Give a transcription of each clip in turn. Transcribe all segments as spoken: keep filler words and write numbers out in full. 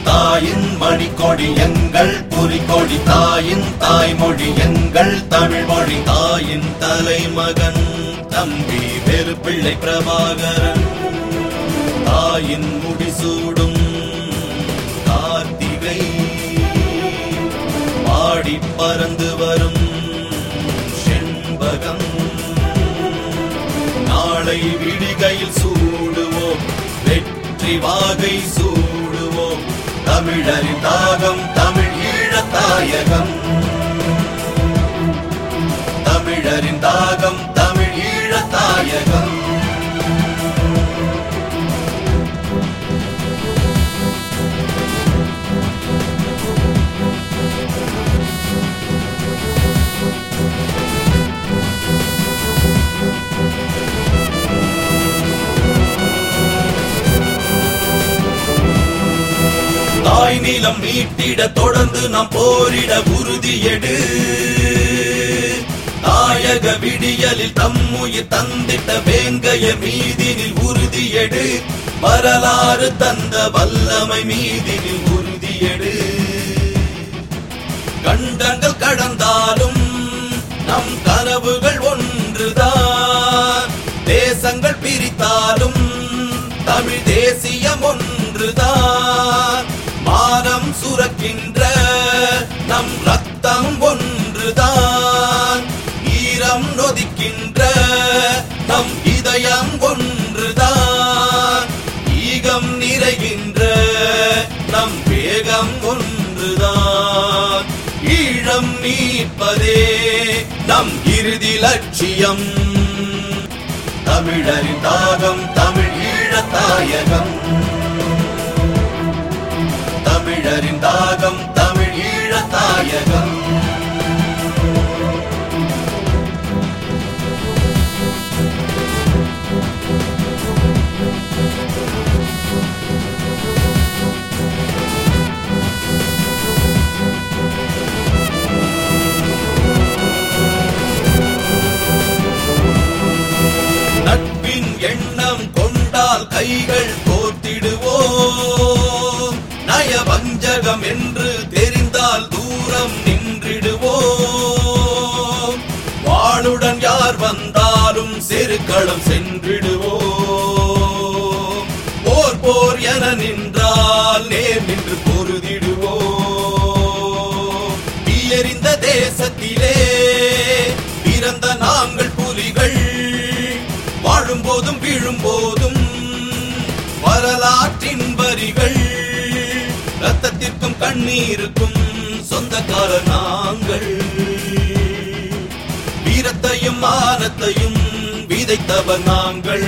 தாயின் மணிக்கொடி எங்கள் புலிகொடி, தாயின் தாய்மொழி எங்கள் தமிழ் மொழி. தாயின் தலைமகன் தம்பி வேலுப்பிள்ளை பிரபாகரன், தாயின் முடிசூடும் கார்த்திகை, பாடி பறந்து வரும் செண்பகம். நாளை விடிகையில் சூடுவோம், வெற்றி வாகை சூடுவோம். தமிழரின் தாகம் தமிழ் ஈழத்தாயகம், தமிழரின் தாகம் தமிழ் ஈழத்தாயகம். தாய் நிலம் மீட்டிட தொடர்ந்து நாம் போரிட உறுதியெடு. தாயக விடியலில் தம்முயிர் தந்திட்ட வேங்கைய மீதினில் உறுதியெடு. வரலாறு தந்த வல்லமை மீதினில் உறுதியெடு. கண்டங்கள் கடந்தாலும் நம் கனவுகள் ஒன்றுதான். தேசங்கள் பிரித்தாலும் தமிழ் தேசியம் ஒன்றுதான். மானம் சுரக்கின்ற நம் ரத்தம் ஒன்றுதான். ஈரம் நொதிக்கின்ற நம் இதயம் ஒன்றுதான். ஈகம் நிறைகின்ற நம் வேகம் ஒன்றுதான். ஈழம் மீட்பதே நம் இறுதி லட்சியம். தமிழரின் தாகம் தமிழ் ஈழத்தாயகம், தமிழரின் தாகம் தமிழ் ஈழத்தாயகம். நட்பின் எண்ணம் கொண்டால் கைகள் கோர்த்திடுவோம். நயவஞ்சகம் என்று தெரிந்தால் தூரம் நின்றிடுவோம். வாளுடன் யார் வந்தாலும் செருக்களம் சென்றிடுவோம். போர் போர் என நின்றால் நேர் நின்று பொருதிடுவோம். எரிந்த தேசத்திலே பிறந்த நாங்கள் புலிகள், வாழும் போதும் வீழும் போதும் வரலாற்றின் வரிகள். ரத்தத்திற்கும் கண்ணீருக்கும் சொந்தக்கார நாங்கள். வீரத்தையும் மானத்தையும் விதைத்தவர் நாங்கள்.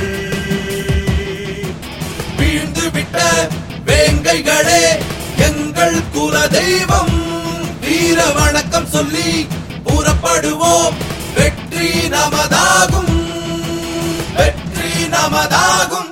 வீழ்ந்து விட்ட வேங்கைகளே எங்கள் குல தெய்வம். வீர வணக்கம் சொல்லி புறப்படுவோம். வெற்றி நமதாகும், வெற்றி நமதாகும்.